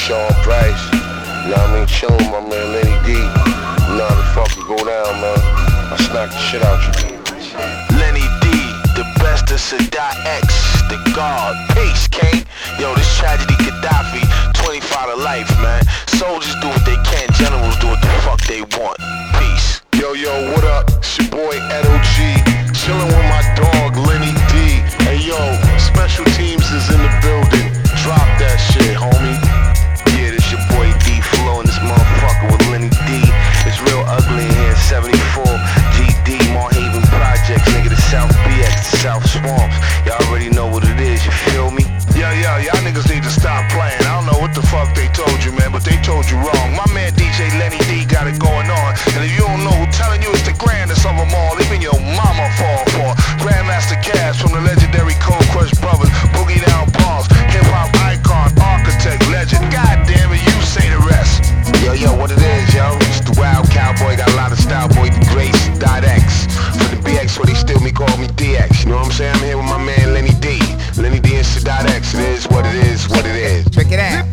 Sean Price. You know what I mean? Chillin' with my man Lenny D. You know how the fuck it go down, man. I smack the shit out you. Lenny D, the best of Sadat X, the God. Peace, King. Yo, this tragedy Gaddafi, 25 to life, man. Soldiers do what they can, generals do what the fuck they want. Peace. Yo, what up? It's your boy Edo G. Chillin' with my dog Lenny D. Hey yo, special teams is in the building. Drop that shit, homie. Yeah, this your boy D Flow and this motherfucker with Lenny D. It's real ugly in here, 74 GD, Marhaven Projects, nigga, the South BX, the South Swamps. Y'all already know what it is, you feel me? Yeah, y'all niggas need to stop playing. I don't know what the fuck they told you, man, but they told you wrong. My man DJ Lenny D got it going on. And if you don't know who's telling you it's the grandest of them all, even your mama fall for. Grandmaster Cash from the legendary Cold Crush Brothers, Boogie Down Balls, hip-hop icon, architect, legend. God damn it, you say the rest. Yo, what it is, yo? It's the Wild Cowboy, got a lot of style, boy, the Grace.X. For the BX, where they still call me DX. You know what I'm saying? I'm here with my man Lenny D. Lenny D and Sadat.X. It is what it is, what it is. Check it out.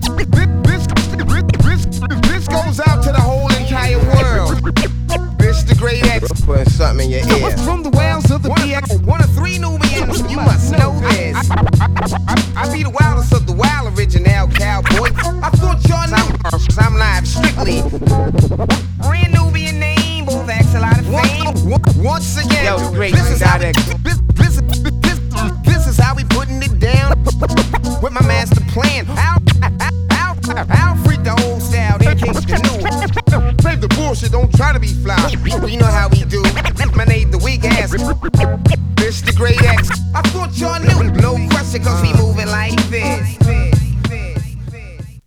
This goes out to the whole entire world. This the great X. Putting something in your ear. From the wells of the BX, one of three Nubians, you must know this. I be the wildest of the wild original cowboy. I thought y'all knew, cause I'm live strictly. Brand Nubian name, both acts a lot of fame. Once again, Yo, great this is how this is how we putting it down with my master plan. I'll freak the old style, then King's Canoe. Save the bullshit, don't try to be fly. You know how we do. Lemonade the weak ass. This the great X. I thought y'all knew. No question, cause we moving like this.